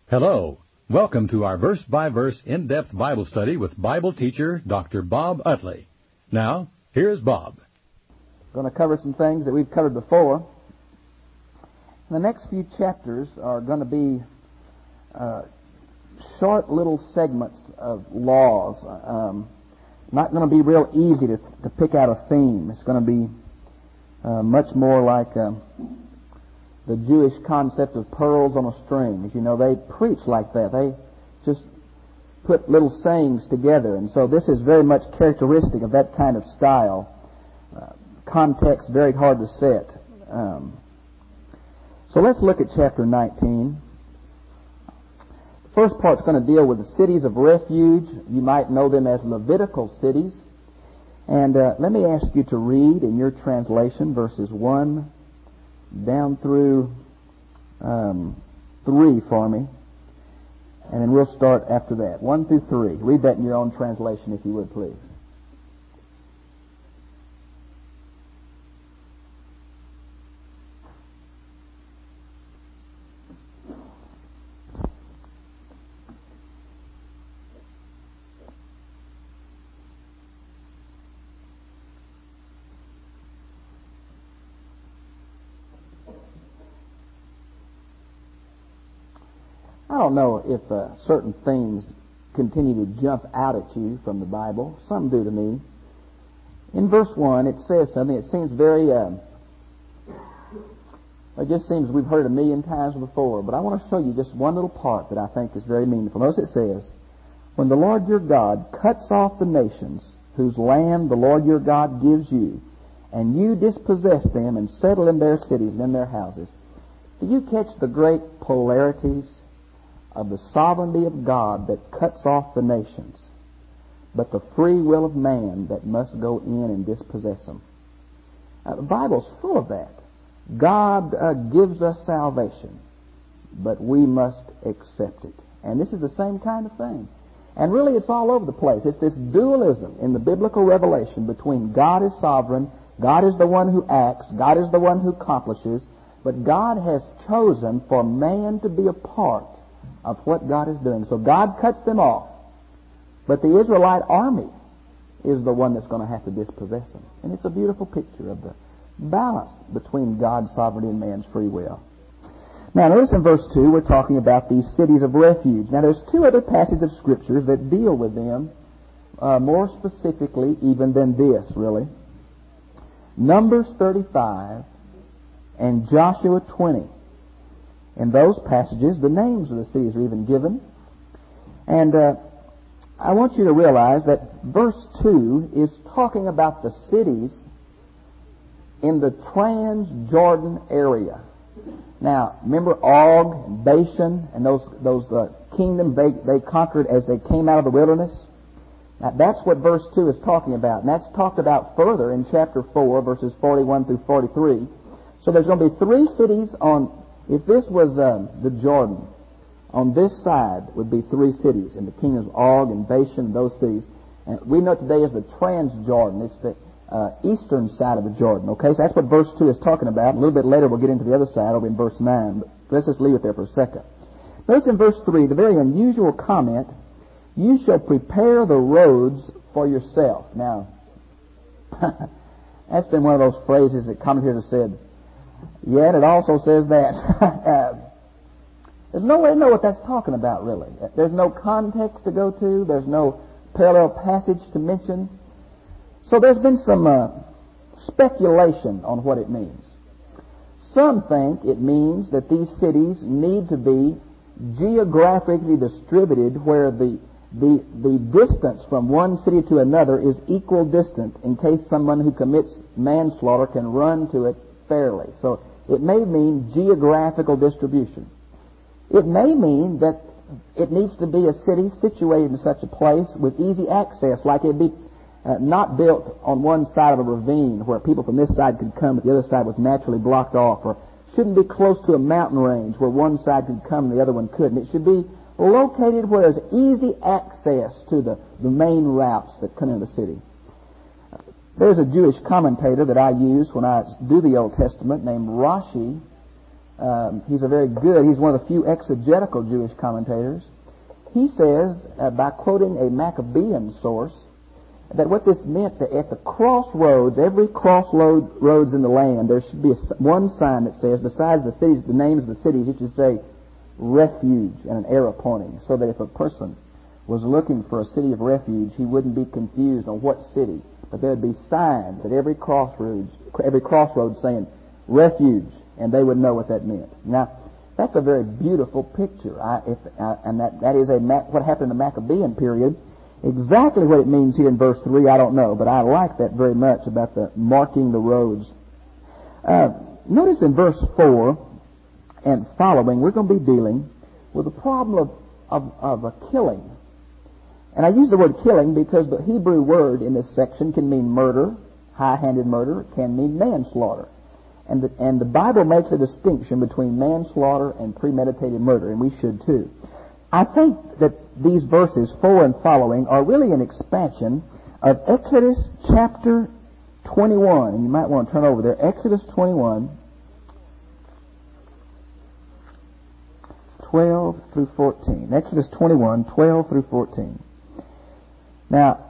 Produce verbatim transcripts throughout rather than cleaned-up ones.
Hello. Welcome to our verse-by-verse in-depth Bible study with Bible teacher Doctor Bob Utley. Now, here's Bob. We're going to cover some things that we've covered before. The next few chapters are going to be uh, short little segments of laws. Um, not going to be real easy to, to pick out a theme. It's going to be uh, much more like uh, the Jewish concept of pearls on a string. As you know, they preach like that. They just put little sayings together. And so this is very much characteristic of that kind of style. Uh, context very hard to set. Um, so let's look at chapter nineteen. The first part's going to deal with the cities of refuge. You might know them as Levitical cities. And uh, let me ask you to read in your translation verses one down through um, three for me. And then we'll start after that. one through three. Read that in your own translation if you would, please. I don't know if uh, certain things continue to jump out at you from the Bible. Some do to me. In verse one, it says something. It seems very, uh, it just seems we've heard it a million times before. But I want to show you just one little part that I think is very meaningful. Notice it says, when the Lord your God cuts off the nations whose land the Lord your God gives you, and you dispossess them and settle in their cities and in their houses. Do you catch the great polarities of the sovereignty of God that cuts off the nations, but the free will of man that must go in and dispossess them? Uh, the Bible's full of that. God uh, gives us salvation, but we must accept it. And this is the same kind of thing. And really it's all over the place. It's this dualism in the biblical revelation between God is sovereign, God is the one who acts, God is the one who accomplishes, but God has chosen for man to be a part of what God is doing. So God cuts them off, but the Israelite army is the one that's going to have to dispossess them. And it's a beautiful picture of the balance between God's sovereignty and man's free will. Now notice in verse two we're talking about these cities of refuge. Now there's two other passages of Scriptures that deal with them uh, more specifically even than this, really. Numbers thirty-five and Joshua twenty. In those passages, the names of the cities are even given. And uh, I want you to realize that verse two is talking about the cities in the Transjordan area. Now, remember Og, Bashan, and those those uh, kingdoms they, they conquered as they came out of the wilderness? Now, that's what verse two is talking about. And that's talked about further in chapter four, verses forty-one through forty-three. So there's going to be three cities on... If this was um, the Jordan, on this side would be three cities, in the kingdoms of Og and Bashan, and those cities. And we know today as the Transjordan. It's the uh, eastern side of the Jordan. Okay, so that's what verse two is talking about. A little bit later we'll get into the other side over in verse nine. But let's just leave it there for a second. Notice in verse three, the very unusual comment, you shall prepare the roads for yourself. Now, that's been one of those phrases that commentators have said, yeah, and it also says that. uh, there's no way to know what that's talking about, really. There's no context to go to. There's no parallel passage to mention. So there's been some uh, speculation on what it means. Some think it means that these cities need to be geographically distributed where the, the, the distance from one city to another is equal distant in case someone who commits manslaughter can run to it fairly. So it may mean geographical distribution. It may mean that it needs to be a city situated in such a place with easy access, like it'd be uh, not built on one side of a ravine where people from this side could come but the other side was naturally blocked off, or shouldn't be close to a mountain range where one side could come and the other one couldn't. It should be located where there's easy access to the, the main routes that come into the city. There's a Jewish commentator that I use when I do the Old Testament named Rashi, um, he's a very good, he's one of the few exegetical Jewish commentators. He says, uh, by quoting a Maccabean source, that what this meant, that at the crossroads, every crossroads in the land, there should be a, one sign that says, besides the cities, the names of the cities, it should say refuge and an arrow pointing, so that if a person was looking for a city of refuge, he wouldn't be confused on what city. But there would be signs at every crossroads, every crossroads saying refuge, and they would know what that meant. Now, that's a very beautiful picture, I, if, I, and that, that is a what happened in the Maccabean period. Exactly what it means here in verse three, I don't know, but I like that very much about the marking the roads. Uh, notice in verse four and following, we're going to be dealing with the problem of, of, of a killing. And I use the word killing because the Hebrew word in this section can mean murder, high-handed murder, it can mean manslaughter. And the, and the Bible makes a distinction between manslaughter and premeditated murder, and we should too. I think that these verses four and following are really an expansion of Exodus chapter twenty-one. And you might want to turn over there. Exodus twenty-one, twelve through fourteen. Exodus twenty-one, twelve through fourteen. Now,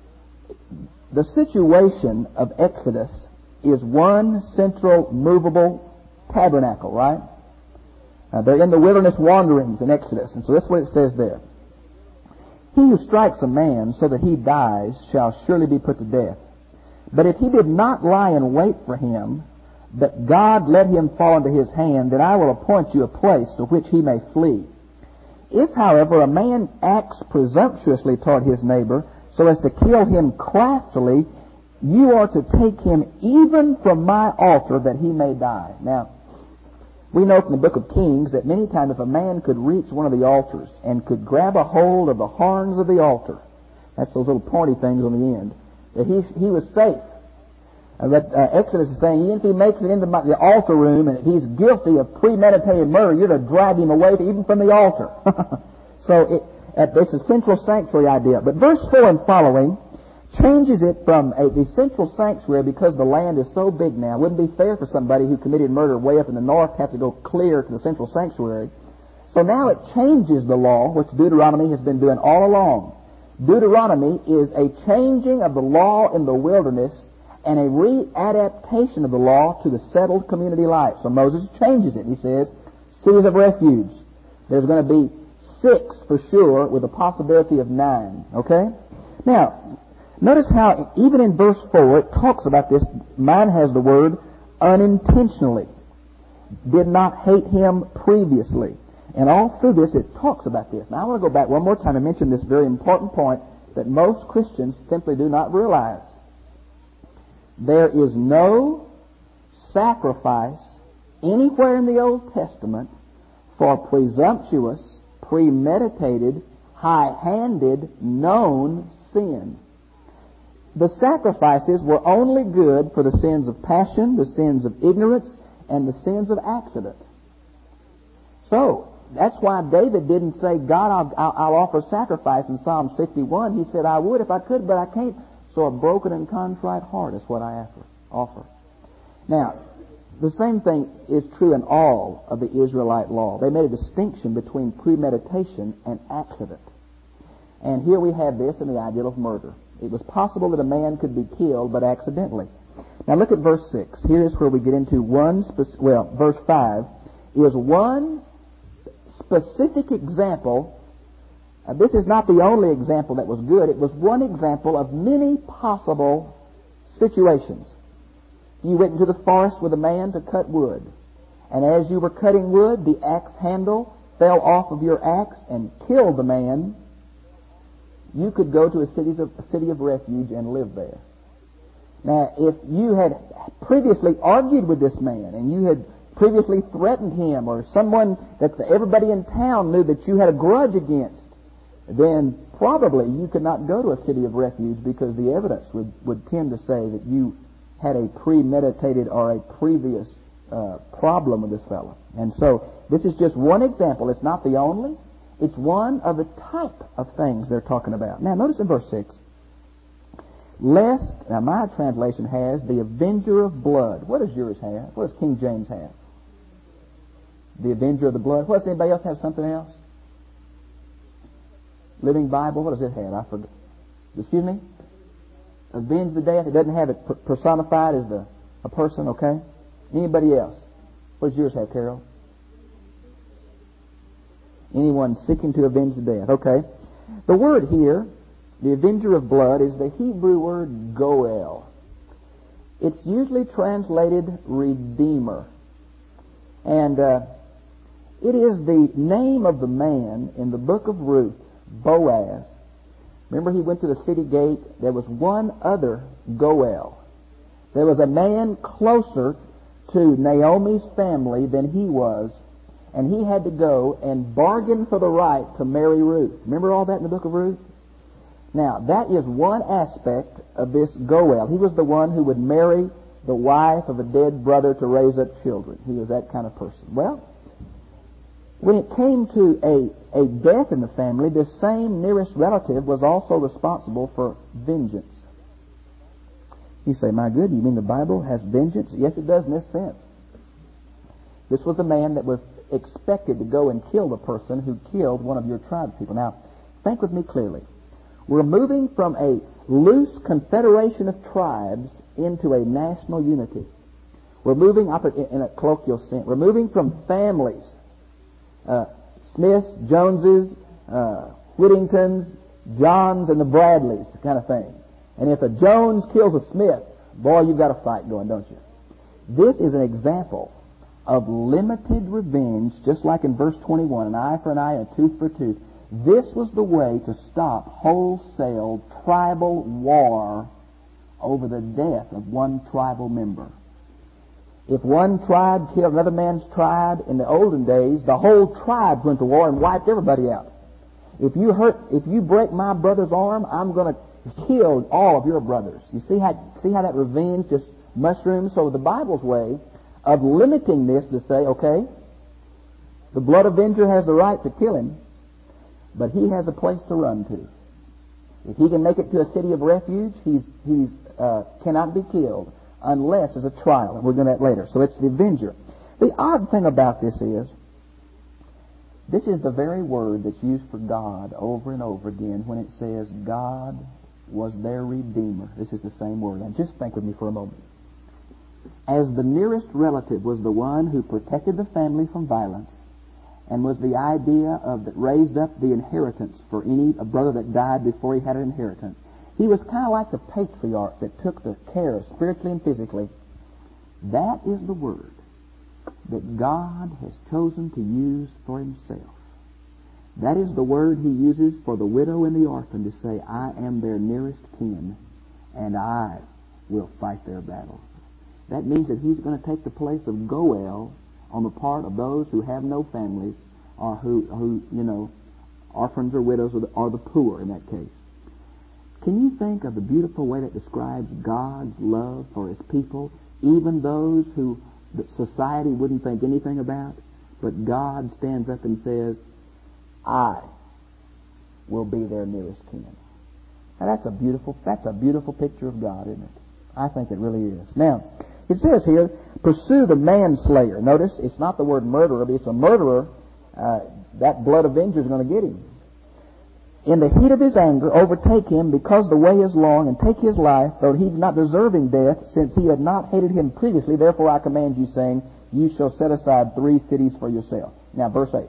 the situation of Exodus is one central movable tabernacle, right? Uh, they're in the wilderness wanderings in Exodus, and so that's what it says there. He who strikes a man so that he dies shall surely be put to death. But if he did not lie in wait for him, but God let him fall into his hand, then I will appoint you a place to which he may flee. If, however, a man acts presumptuously toward his neighbor so as to kill him craftily, you are to take him even from my altar that he may die. Now, we know from the book of Kings that many times if a man could reach one of the altars and could grab a hold of the horns of the altar, that's those little pointy things on the end, that he he was safe. Uh, that uh, Exodus is saying, even if he makes it into my, the altar room and if he's guilty of premeditated murder, you're to drag him away to, even from the altar. So it, it's a central sanctuary idea. But verse four and following changes it from a, the central sanctuary because the land is so big now. It wouldn't be fair for somebody who committed murder way up in the north to have to go clear to the central sanctuary. So now it changes the law, which Deuteronomy has been doing all along. Deuteronomy is a changing of the law in the wilderness and a readaptation of the law to the settled community life. So Moses changes it. He says, cities of refuge. There's going to be six for sure with a possibility of nine. Okay? Now, notice how even in verse four it talks about this. Mine has the word unintentionally. Did not hate him previously. And all through this it talks about this. Now I want to go back one more time and mention this very important point that most Christians simply do not realize. There is no sacrifice anywhere in the Old Testament for presumptuous, premeditated, high-handed, known sin. The sacrifices were only good for the sins of passion, the sins of ignorance, and the sins of accident. So, that's why David didn't say, God, I'll, I'll, I'll offer sacrifice in Psalms fifty-one. He said, I would if I could, but I can't. So a broken and contrite heart is what I offer. offer. Now, the same thing is true in all of the Israelite law. They made a distinction between premeditation and accident. And here we have this in the ideal of murder. It was possible that a man could be killed, but accidentally. Now look at verse six. Here is where we get into one, spec- well, verse five is one specific example. Uh, this is not the only example that was good. It was one example of many possible situations. You went into the forest with a man to cut wood. And as you were cutting wood, the axe handle fell off of your axe and killed the man. You could go to a city of, a city of refuge and live there. Now, if you had previously argued with this man and you had previously threatened him, or someone that the, everybody in town knew that you had a grudge against, then probably you could not go to a city of refuge because the evidence would, would tend to say that you had a premeditated or a previous uh, problem with this fellow. And so this is just one example. It's not the only. It's one of the type of things they're talking about. Now notice in verse six. Lest, now my translation has the avenger of blood. What does yours have? What does King James have? The avenger of the blood. What does anybody else have? Something else? Living Bible. What does it have? I forgot. Excuse me? Avenge the death. It doesn't have it personified as the, a person, okay? Anybody else? What does yours have, Carol? Anyone seeking to avenge the death. Okay. The word here, the avenger of blood, is the Hebrew word goel. It's usually translated redeemer. And uh, it is the name of the man in the book of Ruth, Boaz. Remember, he went to the city gate. There was one other goel. There was a man closer to Naomi's family than he was, and he had to go and bargain for the right to marry Ruth. Remember all that in the book of Ruth? Now, that is one aspect of this goel. He was the one who would marry the wife of a dead brother to raise up children. He was that kind of person. Well, when it came to a, a death in the family, this same nearest relative was also responsible for vengeance. You say, my good, you mean the Bible has vengeance? Yes, it does in this sense. This was a man that was expected to go and kill the person who killed one of your tribe people. Now, think with me clearly. We're moving from a loose confederation of tribes into a national unity. We're moving up in a colloquial sense. We're moving from families, uh, Smiths, Joneses, uh, Whittingtons, Johns, and the Bradleys, kind of thing. And if a Jones kills a Smith, boy, you've got a fight going, don't you? This is an example of limited revenge, just like in verse twenty-one, an eye for an eye and a tooth for a tooth. This was the way to stop wholesale tribal war over the death of one tribal member. If one tribe killed another man's tribe in the olden days, the whole tribe went to war and wiped everybody out. If you hurt, if you break my brother's arm, I'm going to kill all of your brothers. You see how see how that revenge just mushrooms? So the Bible's way of limiting this to say, okay, the blood avenger has the right to kill him, but he has a place to run to. If he can make it to a city of refuge, he's he's uh, cannot be killed unless there's a trial, and we're going to that later. So it's the avenger. The odd thing about this is, this is the very word that's used for God over and over again when it says God was their Redeemer. This is the same word. And just think with me for a moment. As the nearest relative was the one who protected the family from violence, and was the idea of that raised up the inheritance for any a brother that died before he had an inheritance. He was kind of like the patriarch that took the care of spiritually and physically. That is the word that God has chosen to use for himself. That is the word he uses for the widow and the orphan to say, I am their nearest kin, and I will fight their battles. That means that he's going to take the place of Goel on the part of those who have no families, or who, who you know, orphans or widows, or the, or the poor in that case. Can you think of the beautiful way that describes God's love for his people, even those who that society wouldn't think anything about, but God stands up and says, I will be their nearest kin. Now that's a beautiful, that's a beautiful picture of God, isn't it? I think it really is. Now, it says here, pursue the manslayer. Notice, it's not the word murderer, but it's a murderer. Uh, that blood avenger is going to get him. In the heat of his anger, overtake him, because the way is long, and take his life, though he is not deserving death, since he had not hated him previously. Therefore I command you, saying, you shall set aside three cities for yourself. Now, verse eight.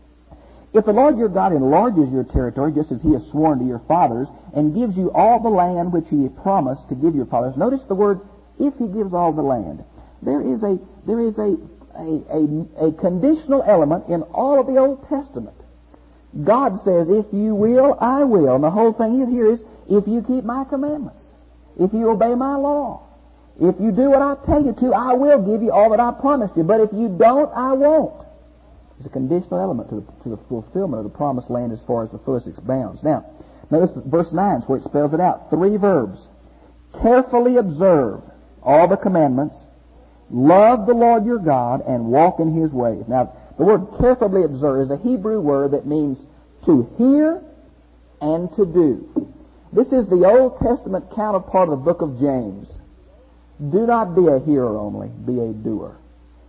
If the Lord your God enlarges your territory, just as he has sworn to your fathers, and gives you all the land which he promised to give your fathers. Notice the word, if he gives all the land. There is a there is a a, a, a conditional element in all of the Old Testament. God says, if you will, I will. And the whole thing here is, if you keep my commandments, if you obey my law, if you do what I tell you to, I will give you all that I promised you. But if you don't, I won't. There's a conditional element to the, to the fulfillment of the promised land as far as the fullest bounds. Now, notice verse nine is where it spells it out. Three verbs. Carefully observe all the commandments, love the Lord your God, and walk in his ways. Now, the word carefully observe is a Hebrew word that means to hear and to do. This is the Old Testament counterpart of the book of James. Do not be a hearer only, be a doer.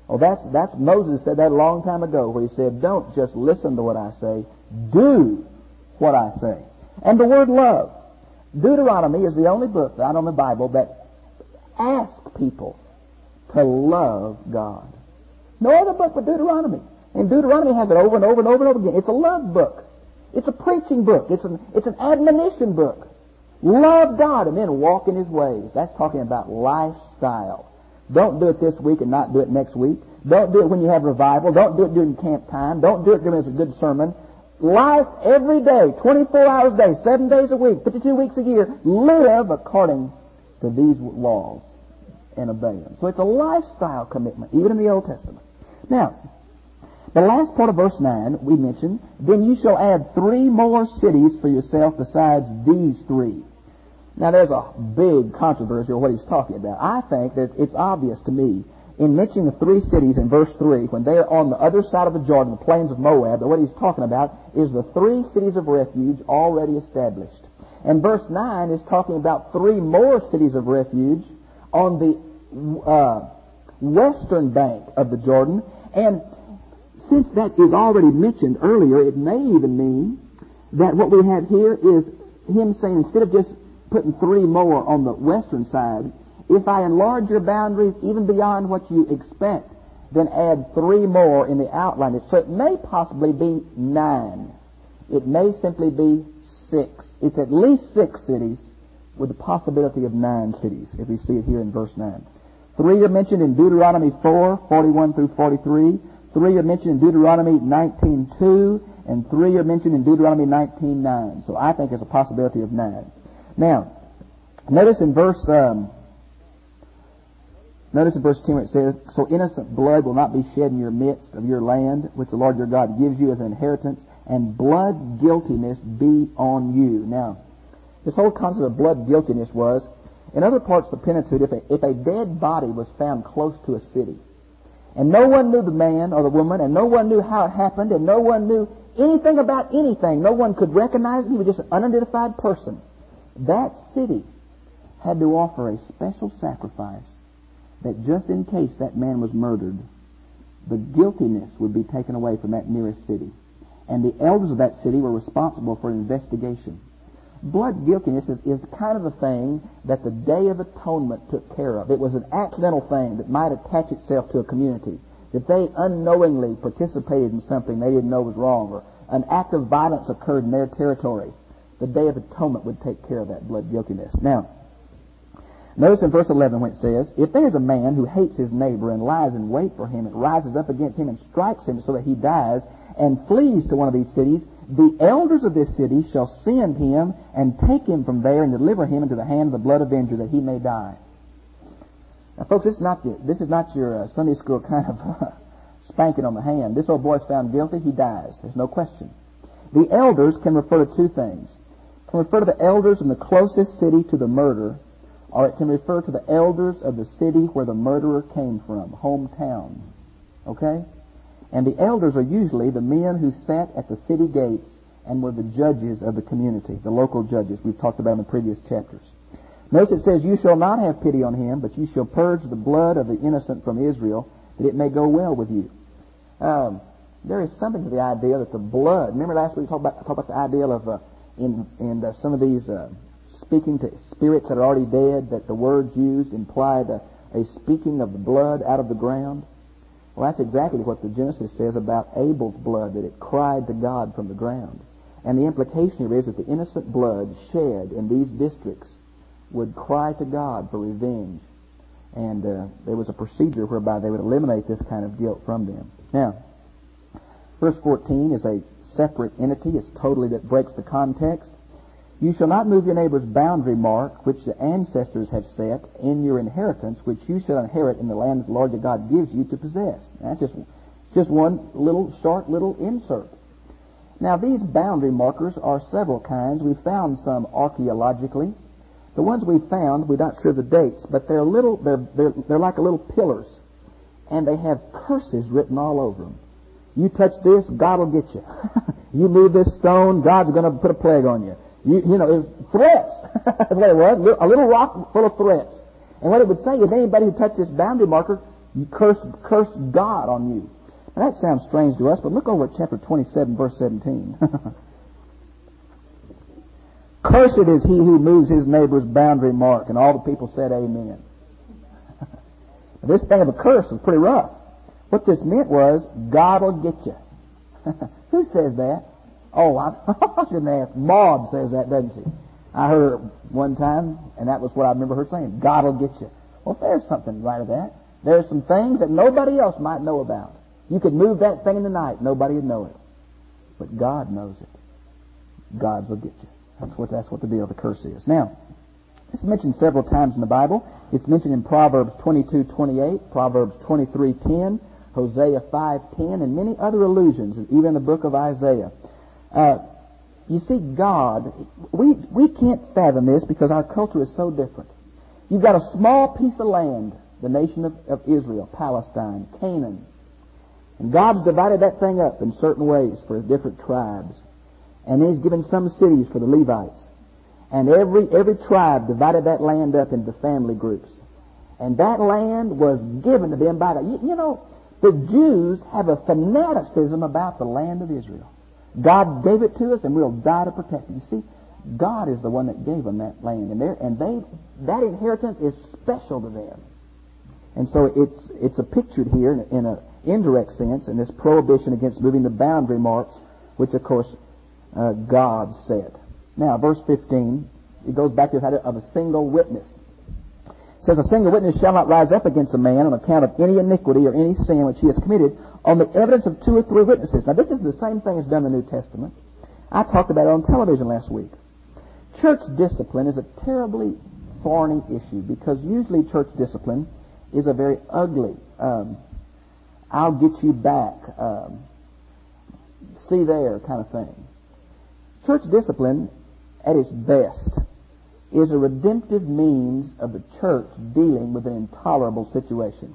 Oh, that's, that's, Moses said that a long time ago, where he said, don't just listen to what I say, do what I say. And the word love. Deuteronomy is the only book out on the Bible that asks people to love God. No other book but Deuteronomy. And Deuteronomy has it over and over and over and over again. It's a love book. It's a preaching book. It's an, it's an admonition book. Love God and then walk in His ways. That's talking about lifestyle. Don't do it this week and not do it next week. Don't do it when you have revival. Don't do it during camp time. Don't do it during a good sermon. Life every day, twenty-four hours a day, seven days a week, fifty-two weeks a year. Live according to these laws and obey them. So it's a lifestyle commitment, even in the Old Testament. Now, the last part of verse nine we mentioned, then you shall add three more cities for yourself besides these three. Now, there's a big controversy on what he's talking about. I think that it's obvious to me in mentioning the three cities in verse three, when they're on the other side of the Jordan, the plains of Moab, that what he's talking about is the three cities of refuge already established. And verse nine is talking about three more cities of refuge on the uh, western bank of the Jordan. And since that is already mentioned earlier, it may even mean that what we have here is him saying, instead of just putting three more on the western side, if I enlarge your boundaries even beyond what you expect, then add three more in the outline. So it may possibly be nine. It may simply be six. It's at least six cities with the possibility of nine cities, if we see it here in verse nine. Three are mentioned in Deuteronomy four, forty-one through forty-three. Three are mentioned in Deuteronomy nineteen two, and three are mentioned in Deuteronomy nineteen nine. So I think there's a possibility of nine. Now, notice in verse um, notice in verse ten where it says, so innocent blood will not be shed in your midst of your land, which the Lord your God gives you as an inheritance, and blood guiltiness be on you. Now, this whole concept of blood guiltiness was, in other parts of the Pentateuch, if a, if a dead body was found close to a city, and no one knew the man or the woman, and no one knew how it happened, and no one knew anything about anything, no one could recognize him, he was just an unidentified person, that city had to offer a special sacrifice that just in case that man was murdered, the guiltiness would be taken away from that nearest city. And the elders of that city were responsible for investigation. Blood guiltiness is, is kind of the thing that the Day of Atonement took care of. It was an accidental thing that might attach itself to a community. If they unknowingly participated in something they didn't know was wrong, or an act of violence occurred in their territory, the Day of Atonement would take care of that blood guiltiness. Now, notice in verse eleven when it says, if there is a man who hates his neighbor and lies in wait for him and rises up against him and strikes him so that he dies and flees to one of these cities, the elders of this city shall send him and take him from there and deliver him into the hand of the blood avenger that he may die. Now, folks, this is not, the, this is not your uh, Sunday school kind of spanking on the hand. This old boy's found guilty, he dies. There's no question. The elders can refer to two things. It can refer to the elders in the closest city to the murder, or it can refer to the elders of the city where the murderer came from, hometown. Okay? And the elders are usually the men who sat at the city gates and were the judges of the community, the local judges we've talked about in the previous chapters. Notice it says, you shall not have pity on him, but you shall purge the blood of the innocent from Israel, that it may go well with you. Um, there is something to the idea that the blood, remember last week we talked about, talked about the idea of uh, in, in uh, some of these uh, speaking to spirits that are already dead, that the words used implied a, a speaking of the blood out of the ground. Well, that's exactly what the Genesis says about Abel's blood, that it cried to God from the ground. And the implication here is that the innocent blood shed in these districts would cry to God for revenge. And uh, there was a procedure whereby they would eliminate this kind of guilt from them. Now, verse fourteen is a separate entity. It's totally that breaks the context. You shall not move your neighbor's boundary mark, which the ancestors have set, in your inheritance, which you shall inherit in the land that the Lord your God gives you to possess. That's just, just one little, short little insert. Now, these boundary markers are several kinds. We found some archaeologically. The ones we found, we're not sure the dates, but they're little, they're, they're, they're like little pillars, and they have curses written all over them. You touch this, God will get you. You move this stone, God's going to put a plague on you. You, you know, it was threats. That's what it was. A little rock full of threats. And what it would say is anybody who touched this boundary marker, You curse, curse God on you. Now that sounds strange to us, but look over at chapter twenty-seven, verse seventeen. Cursed is he who moves his neighbor's boundary mark. And all the people said amen. This thing of a curse is pretty rough. What this meant was, God will get you. Who says that? Oh, I, I shouldn't ask. Maud says that, doesn't she? I heard her one time, and that was what I remember her saying. God will get you. Well, there's something right of that. There's some things that nobody else might know about. You could move that thing in the night. Nobody would know it. But God knows it. God will get you. That's what, that's what the deal of the curse is. Now, this is mentioned several times in the Bible. It's mentioned in Proverbs twenty-two twenty-eight, Proverbs twenty-three ten, Hosea five ten, and many other allusions, even in the book of Isaiah. Uh, you see, God, we, we can't fathom this because our culture is so different. You've got a small piece of land, the nation of, of Israel, Palestine, Canaan. And God's divided that thing up in certain ways for different tribes. And He's given some cities for the Levites. And every every tribe divided that land up into family groups. And that land was given to them by God. You, you know, the Jews have a fanaticism about the land of Israel. God gave it to us, and we'll die to protect it. You see, God is the one that gave them that land, and, and they that inheritance is special to them. And so it's it's a pictured here in, in an indirect sense, in this prohibition against moving the boundary marks, which of course uh, God set. Now, verse fifteen, it goes back to the idea of a single witness. It says, a single witness shall not rise up against a man on account of any iniquity or any sin which he has committed on the evidence of two or three witnesses. Now, this is the same thing as done in the New Testament. I talked about it on television last week. Church discipline is a terribly thorny issue because usually church discipline is a very ugly, um, I'll get you back, um, see there kind of thing. Church discipline, at its best, is a redemptive means of the church dealing with an intolerable situation.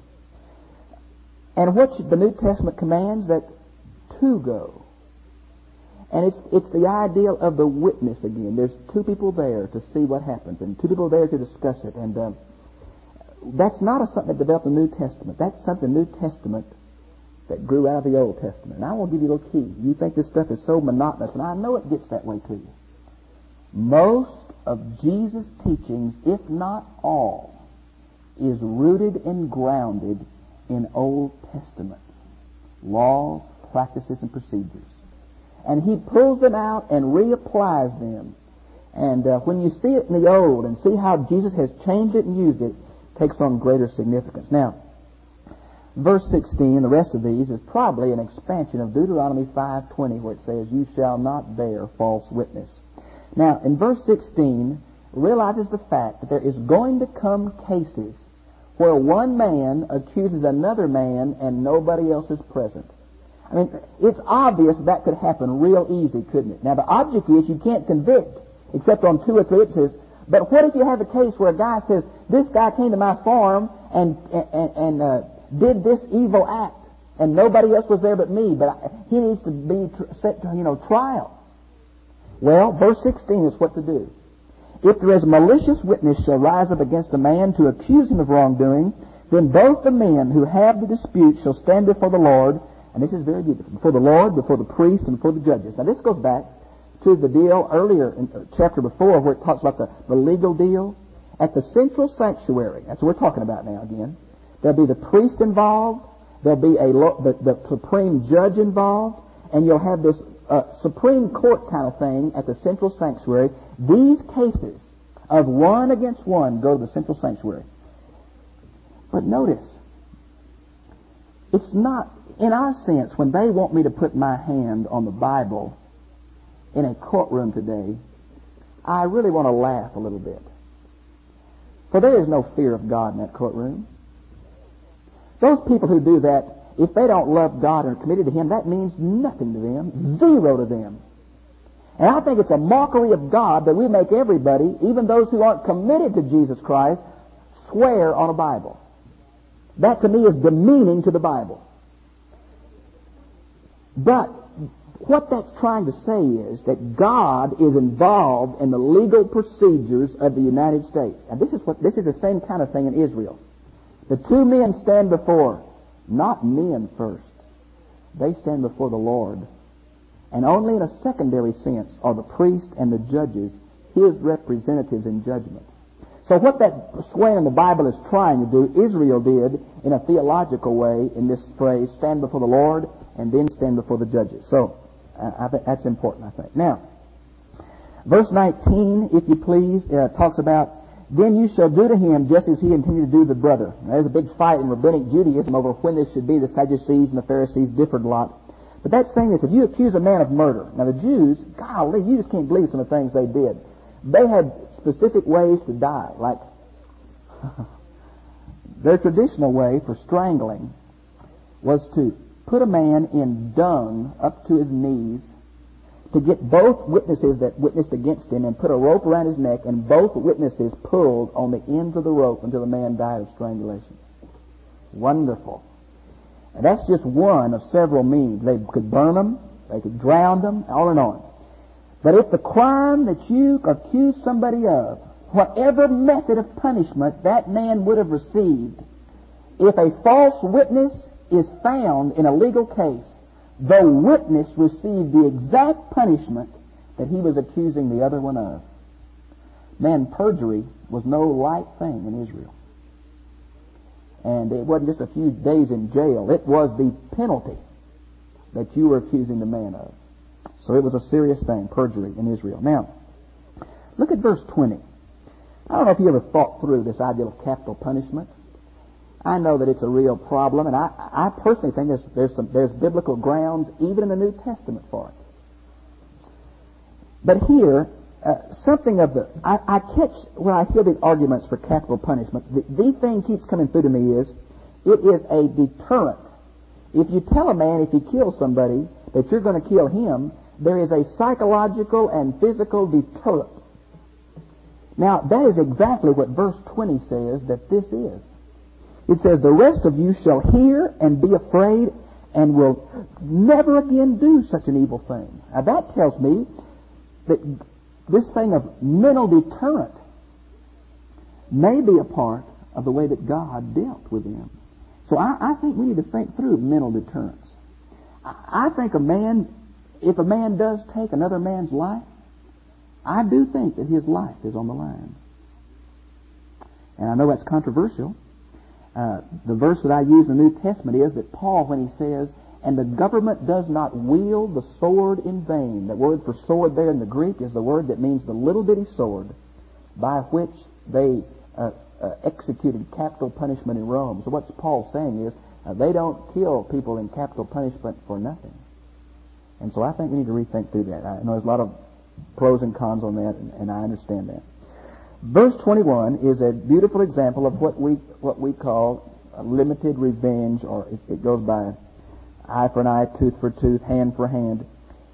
And what the New Testament commands, that two go. And it's it's the ideal of the witness again. There's two people there to see what happens, and two people there to discuss it. And uh, that's not a, something that developed in the New Testament. That's something New Testament that grew out of the Old Testament. And I want to give you a little key. You think this stuff is so monotonous, and I know it gets that way to you. Most of Jesus' teachings, if not all, is rooted and grounded in Old Testament laws, practices, and procedures. And He pulls them out and reapplies them. And uh, when you see it in the Old and see how Jesus has changed it and used it, it takes on greater significance. Now, verse sixteen, the rest of these, is probably an expansion of Deuteronomy five twenty, where it says, you shall not bear false witness. Now, in verse sixteen, realizes the fact that there is going to come cases where one man accuses another man and nobody else is present. I mean, it's obvious that could happen real easy, couldn't it? Now, the object is you can't convict except on two or three witnesses. But what if you have a case where a guy says, this guy came to my farm and and, and uh, did this evil act, and nobody else was there but me, but I, he needs to be tr- set to, you know, trial. Well, verse sixteen is what to do. If there is a malicious witness shall rise up against a man to accuse him of wrongdoing, then both the men who have the dispute shall stand before the Lord, and this is very beautiful, before the Lord, before the priest, and before the judges. Now, this goes back to the deal earlier in uh, chapter before where it talks about the, the legal deal. At the central sanctuary, that's what we're talking about now again, there'll be the priest involved, there'll be a lo- the, the supreme judge involved, and you'll have this uh, Supreme Court kind of thing at the central sanctuary. These cases of one against one go to the central sanctuary. But notice, it's not, in our sense, when they want me to put my hand on the Bible in a courtroom today, I really want to laugh a little bit. For there is no fear of God in that courtroom. Those people who do that, if they don't love God and are committed to Him, that means nothing to them, zero to them. And I think it's a mockery of God that we make everybody, even those who aren't committed to Jesus Christ, swear on a Bible. That to me is demeaning to the Bible. But what that's trying to say is that God is involved in the legal procedures of the United States. And this is what this is the same kind of thing in Israel. The two men stand before, not men first. They stand before the Lord. And only in a secondary sense are the priest and the judges His representatives in judgment. So what that swearing in the Bible is trying to do, Israel did in a theological way in this phrase, stand before the Lord and then stand before the judges. So uh, I think that's important, I think. Now, verse nineteen, if you please, uh, talks about, then you shall do to him just as he intended to do the brother. Now, there's a big fight in Rabbinic Judaism over when this should be. The Sadducees and the Pharisees differed a lot. But that's saying this, if you accuse a man of murder, now the Jews, golly, you just can't believe some of the things they did. They had specific ways to die, like their traditional way for strangling was to put a man in dung up to his knees, to get both witnesses that witnessed against him and put a rope around his neck, and both witnesses pulled on the ends of the rope until the man died of strangulation. Wonderful. And that's just one of several means. They could burn them, they could drown them, on and on. But if the crime that you accuse somebody of, whatever method of punishment that man would have received, if a false witness is found in a legal case, the witness received the exact punishment that he was accusing the other one of. Man, perjury was no light thing in Israel. And it wasn't just a few days in jail. It was the penalty that you were accusing the man of. So it was a serious thing, perjury in Israel. Now, look at verse twenty. I don't know if you ever thought through this idea of capital punishment. I know that it's a real problem, and I, I personally think there's, there's, some, there's biblical grounds even in the New Testament for it. But here, uh, something of the... I, I catch, when I hear the arguments for capital punishment, the, the thing keeps coming through to me is, it is a deterrent. If you tell a man if he kills somebody that you're going to kill him, there is a psychological and physical deterrent. Now, that is exactly what verse twenty says that this is. It says, the rest of you shall hear and be afraid and will never again do such an evil thing. Now, that tells me that this thing of mental deterrent may be a part of the way that God dealt with them. So I, I think we need to think through mental deterrence. I, I think a man, if a man does take another man's life, I do think that his life is on the line. And I know that's controversial. Uh, the verse that I use in the New Testament is that Paul, when he says, and the government does not wield the sword in vain. The word for sword there in the Greek is the word that means the little bitty sword by which they uh, uh, executed capital punishment in Rome. So what Paul's saying is uh, they don't kill people in capital punishment for nothing. And so I think we need to rethink through that. I know there's a lot of pros and cons on that, and, and I understand that. Verse twenty-one is a beautiful example of what we what we call a limited revenge, or it goes by eye for an eye, tooth for tooth, hand for hand.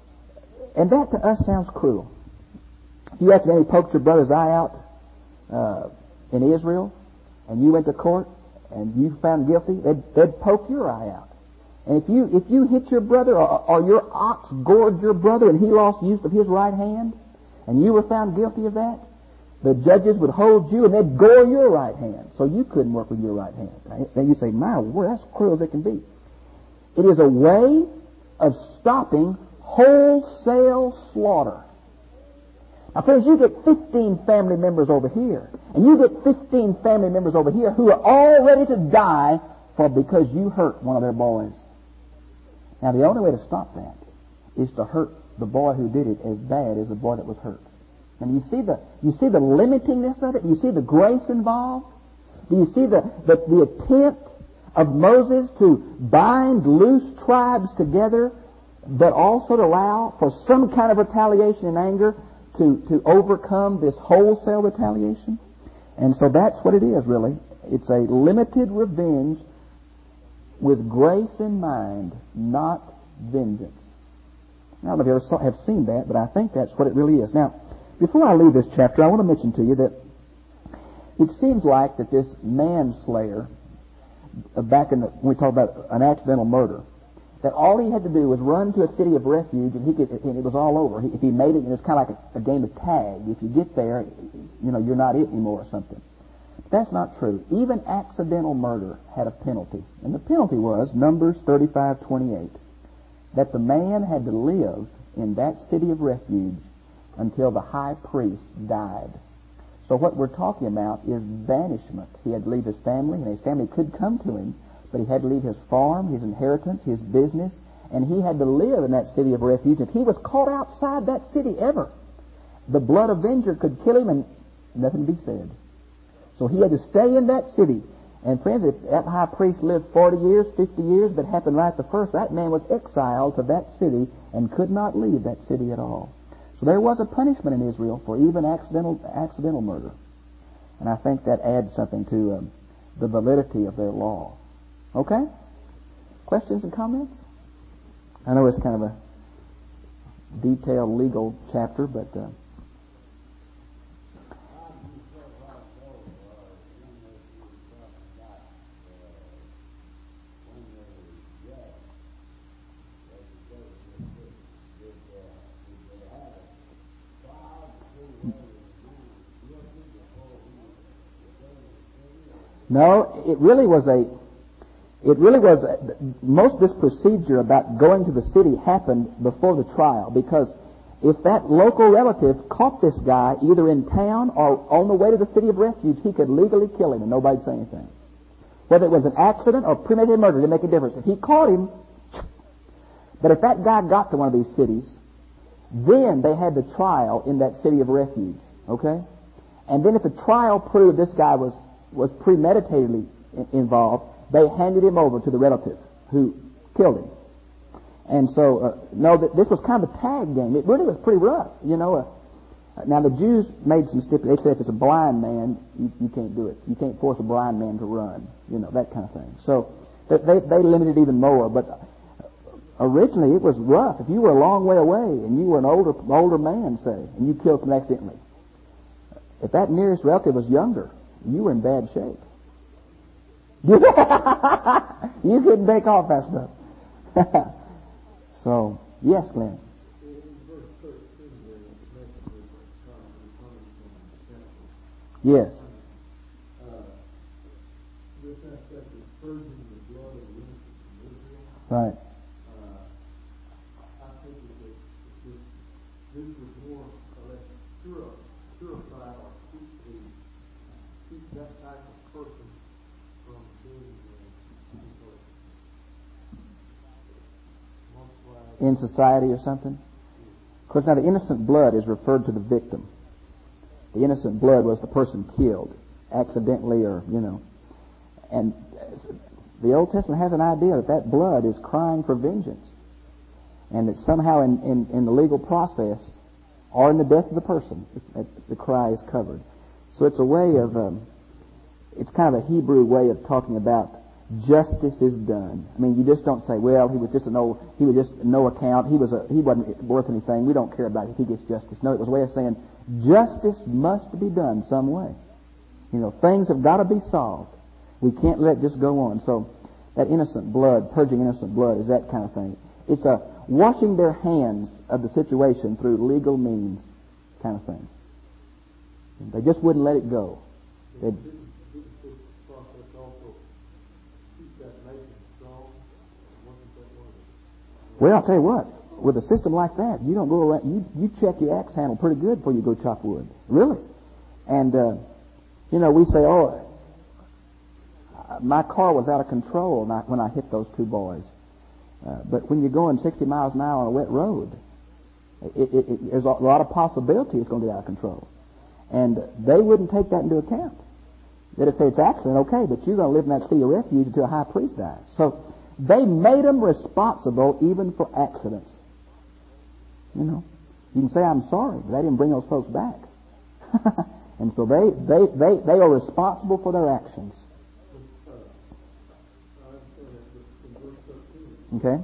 And that to us sounds cruel. If you accidentally poked your brother's eye out uh, in Israel, and you went to court, and you found guilty, they'd, they'd poke your eye out. And if you if you hit your brother, or, or your ox gored your brother, and he lost use of his right hand, and you were found guilty of that, the judges would hold you and they'd gore your right hand. So you couldn't work with your right hand. Right? So you say, my word, that's cruel as it can be. It is a way of stopping wholesale slaughter. Now, friends, you get fifteen family members over here, and you get fifteen family members over here who are all ready to die for because you hurt one of their boys. Now, the only way to stop that is to hurt the boy who did it as bad as the boy that was hurt. And you see the you see the limitingness of it? Do you see the grace involved? Do you see the, the, the attempt of Moses to bind loose tribes together, but also to allow for some kind of retaliation and anger to, to overcome this wholesale retaliation? And so that's what it is, really. It's a limited revenge with grace in mind, not vengeance. I don't know if you ever saw, have seen that, but I think that's what it really is. Now, before I leave this chapter, I want to mention to you that it seems like that this manslayer, uh, back in the, when we talk about an accidental murder, that all he had to do was run to a city of refuge, and he could, and it was all over. He, if he made it, it was kind of like a, a game of tag. If you get there, you know, you're not it anymore or something. That's not true. Even accidental murder had a penalty. And the penalty was, Numbers thirty-five twenty-eight, that the man had to live in that city of refuge until the high priest died. So what we're talking about is banishment. He had to leave his family, and his family could come to him, but he had to leave his farm, his inheritance, his business, and he had to live in that city of refuge. If he was caught outside that city ever, the blood avenger could kill him and nothing to be said. So he had to stay in that city. And friends, if that high priest lived forty years, fifty years, but happened right the first, that man was exiled to that city and could not leave that city at all. So there was a punishment in Israel for even accidental accidental murder. And I think that adds something to um, the validity of their law. Okay? Questions and comments? I know it's kind of a detailed legal chapter, but... Uh, No, it really was a, it really was, a, most of this procedure about going to the city happened before the trial, because if that local relative caught this guy either in town or on the way to the city of refuge, he could legally kill him and nobody'd say anything. Whether it was an accident or premeditated murder, it didn't make a difference. If he caught him, but if that guy got to one of these cities, then they had the trial in that city of refuge, okay? And then if the trial proved this guy was was premeditatedly involved, they handed him over to the relative who killed him. And so, uh, no, that this was kind of a tag game. It really was pretty rough, you know. Uh, now, the Jews made some stipulations. They said if it's a blind man, you, you can't do it. You can't force a blind man to run, you know, that kind of thing. So they, they limited even more. But originally, it was rough. If you were a long way away and you were an older older man, say, and you killed someone accidentally, if that nearest relative was younger, you were in bad shape. You couldn't take off that stuff. So, yes, Glenn. Yes. Right. That type of person from being uh, in society or something? Because now the innocent blood is referred to the victim. The innocent blood was the person killed accidentally, or you know. And the Old Testament has an idea that that blood is crying for vengeance, and that somehow in, in, in the legal process or in the death of the person, the, the cry is covered. So it's a way of um, it's kind of a Hebrew way of talking about justice is done. I mean, you just don't say, well, he was just an old, he was just no account, he was a, he wasn't worth anything, we don't care about if he gets justice. No, it was a way of saying justice must be done some way. You know, things have got to be solved. We can't let it just go on. So that innocent blood, purging innocent blood, is that kind of thing. It's a washing their hands of the situation through legal means kind of thing. They just wouldn't let it go. They'd, well, I'll tell you what, with a system like that, you don't go around, you, you check your axe handle pretty good before you go chop wood. Really. And, uh, you know, we say, oh, my car was out of control when I hit those two boys. Uh, but when you're going sixty miles an hour on a wet road, it, it, it, there's a lot of possibility it's going to get out of control. And they wouldn't take that into account. They'd say it's accident, okay, but you're going to live in that city of refuge until a high priest dies. So they made them responsible even for accidents. You know, you can say, I'm sorry, but they didn't bring those folks back. And so they, they, they, they are responsible for their actions. Okay?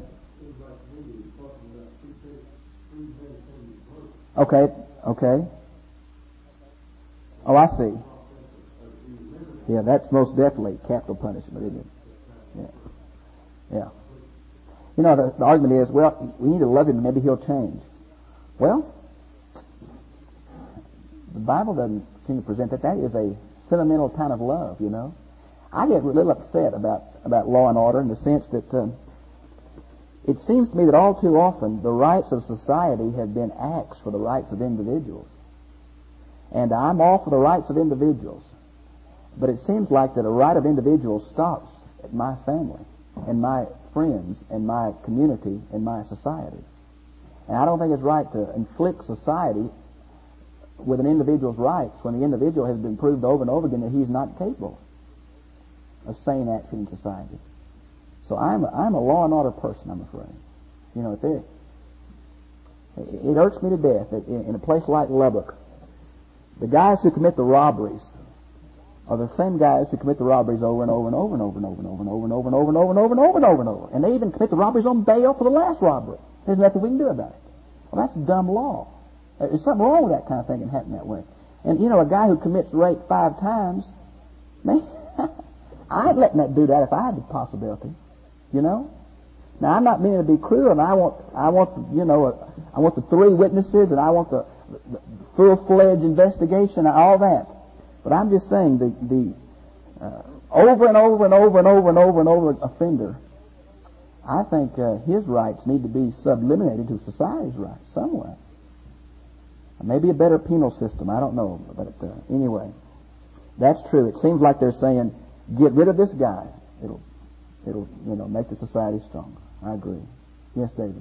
Okay, okay. Oh, I see. Yeah, that's most definitely capital punishment, isn't it? Yeah. Yeah. You know, the, the argument is, well, we need to love him, maybe he'll change. Well, the Bible doesn't seem to present that. That is a sentimental kind of love, you know. I get a little upset about, about law and order in the sense that uh, it seems to me that all too often the rights of society have been axed for the rights of individuals. And I'm all for the rights of individuals. But it seems like that a right of individuals stops at my family and my friends and my community and my society. And I don't think it's right to inflict society with an individual's rights when the individual has been proved over and over again that he's not capable of sane action in society. So I'm a, I'm a law and order person, I'm afraid. You know, it, it hurts me to death that in, in a place like Lubbock, the guys who commit the robberies are the same guys who commit the robberies over and over and over and over and over and over and over and over and over and over and over and over and over and over. And they even commit the robberies on bail for the last robbery. There's nothing we can do about it. Well, that's dumb law. There's something wrong with that kind of thing and happen that way. And, you know, a guy who commits rape five times, man, I'd let that do that if I had the possibility, you know. Now, I'm not meaning to be cruel, and I want, I want, you know, a, I want the three witnesses, and I want the, the full-fledged investigation and all that. But I'm just saying the the uh, over and over and over and over and over and over offender, I think uh, his rights need to be sublimated to society's rights somewhere. Maybe a better penal system, I don't know. But uh, anyway, that's true. It seems like they're saying, get rid of this guy. It'll, it'll, you know, make the society stronger. I agree. Yes, David.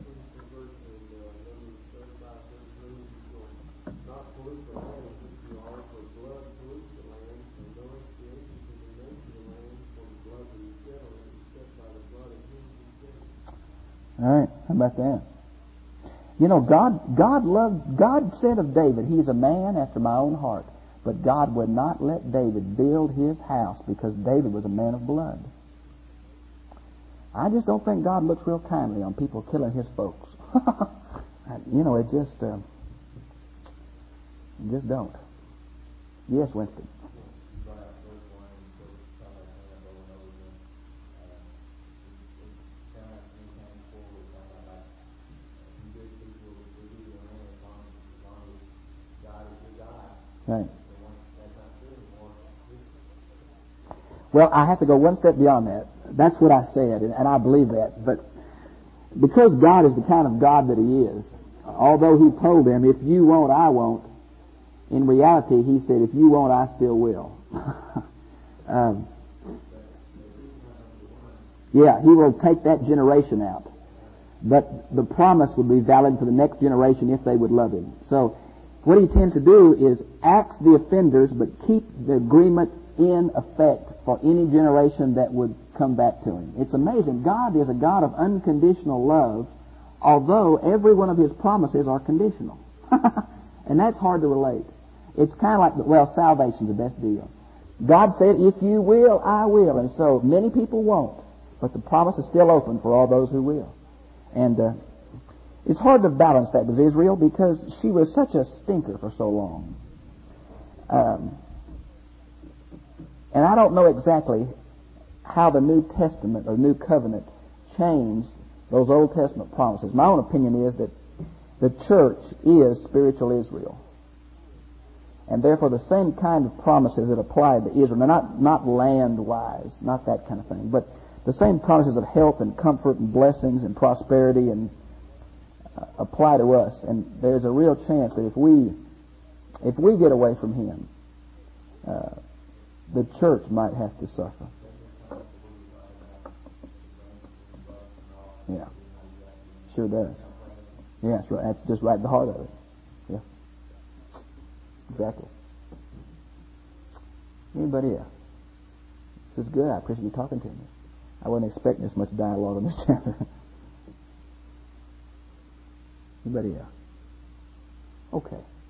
All right, how about that? You know, God, God loved, God said of David, he's a man after my own heart. But God would not let David build his house because David was a man of blood. I just don't think God looks real kindly on people killing his folks. You know, it just, uh, it just don't. Yes, Winston. Right. Well, I have to go one step beyond that. That's what I said, and, and I believe that. But because God is the kind of God that He is, although He told them, if you won't, I won't, in reality, He said, if you won't, I still will. um, yeah, He will take that generation out. But the promise would be valid for the next generation if they would love Him. So what He tends to do is axe the offenders, but keep the agreement in effect for any generation that would come back to Him. It's amazing. God is a God of unconditional love, although every one of His promises are conditional. And that's hard to relate. It's kind of like, well, salvation's the best deal. God said, if you will, I will. And so many people won't, but the promise is still open for all those who will. And uh, it's hard to balance that with Israel because she was such a stinker for so long. Um, and I don't know exactly how the New Testament or New Covenant changed those Old Testament promises. My own opinion is that the church is spiritual Israel. And therefore the same kind of promises that apply to Israel, now not, not land-wise, not that kind of thing, but the same promises of health and comfort and blessings and prosperity and uh, apply to us. And there's a real chance that if we if we get away from Him, uh, the church might have to suffer. Yeah, sure does. Yeah, that's right. That's just right at the heart of it. Yeah, exactly. Anybody else? This is good. I appreciate you talking to me. I wasn't expecting this much dialogue on this chapter. Anybody else? Okay.